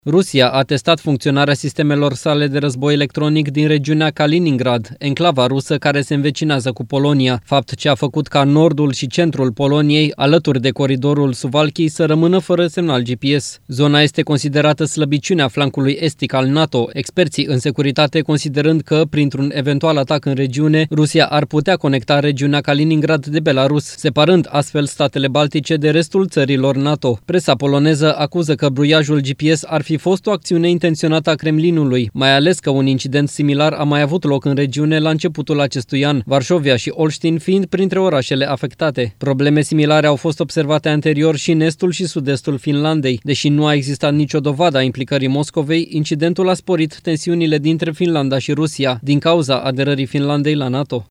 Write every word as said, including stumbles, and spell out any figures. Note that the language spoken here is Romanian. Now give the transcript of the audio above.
Rusia a testat funcționarea sistemelor sale de război electronic din regiunea Kaliningrad, enclava rusă care se învecinează cu Polonia, fapt ce a făcut ca nordul și centrul Poloniei, alături de coridorul Suwałki, să rămână fără semnal G P S. Zona este considerată slăbiciunea flancului estic al NATO, experții în securitate considerând că, printr-un eventual atac în regiune, Rusia ar putea conecta regiunea Kaliningrad de Belarus, separând astfel statele baltice de restul țărilor NATO. Presa poloneză acuză că bruiajul G P S ar fi fi fost o acțiune intenționată a Kremlinului, mai ales că un incident similar a mai avut loc în regiune la începutul acestui an, Varșovia și Olsztyn fiind printre orașele afectate. Probleme similare au fost observate anterior și în estul și sud-estul Finlandei. Deși nu a existat nicio dovadă a implicării Moscovei, incidentul a sporit tensiunile dintre Finlanda și Rusia, din cauza aderării Finlandei la NATO.